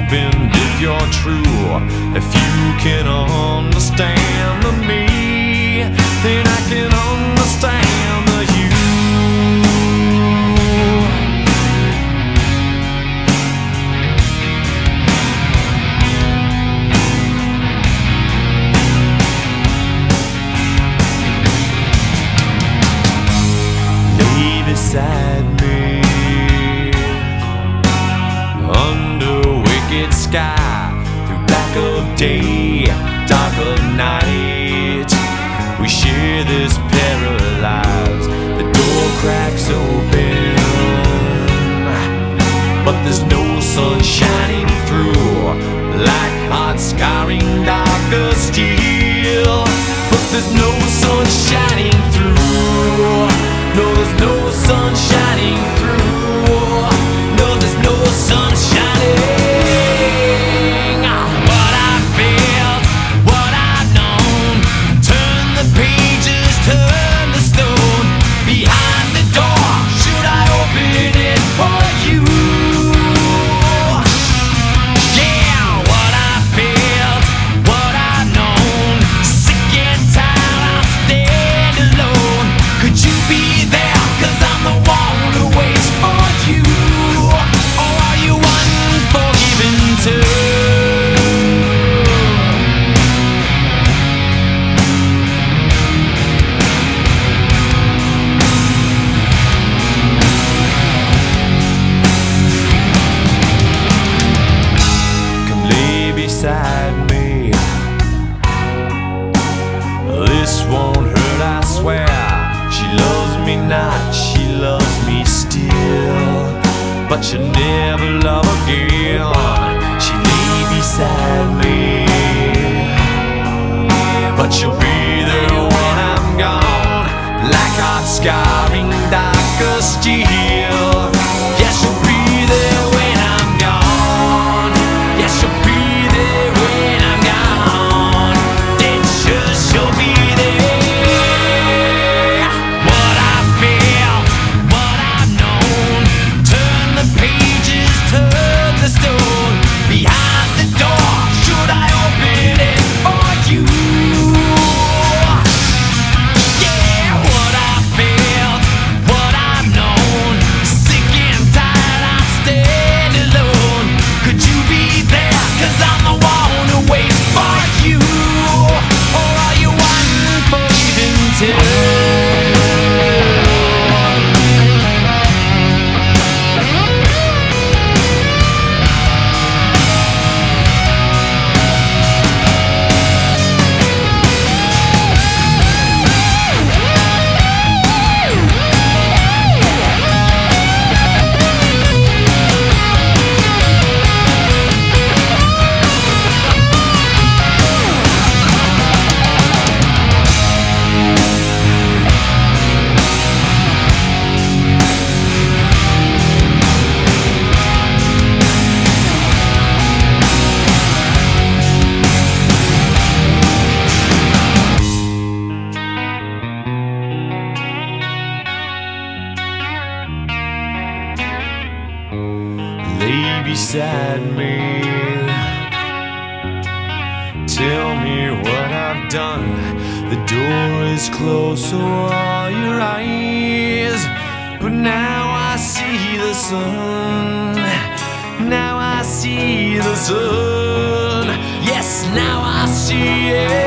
opened if you're true. If you can understand the me, then I can understand the you. Lay beside me under wicked sky, through black of day, dark of night. We share this paralyzed. The door cracks open, but there's no sun shining through. Like hot scarring darker steel, but there's no sun shining through. No, there's no sun shining through. No, there's no sun shining. What I felt, what I've known. Turn the pages, turn the stone. Behind the door, should I open it for you? Yeah, what I felt, what I've known. Sick and tired, I'll stand alone. Could you be there? 'Cause I'm the one who waits for you. Or are you unforgiven too? Come lay beside me. This won't hurt, I swear. She loves me not, she loves me still, but she'll never love again. She lay beside me, but she'll be there when I'm gone. Like hot scarring darker steel. Yes, she'll be there when I'm gone. Yes, she'll be there when I'm gone. Then she'll be there. What I feel, what I've known. Turn the pages, turn the stone. Behind the door, should I open it for you? Yeah, what I felt, what I've known. Sick and tired, I stand alone. Could you be there? 'Cause I'm the one who waits for you. Or are you unforgiven too? Lay beside me. Tell me what I've done. The door is closed, so are your eyes. But now I see the sun. Now I see the sun. Yes, now I see it.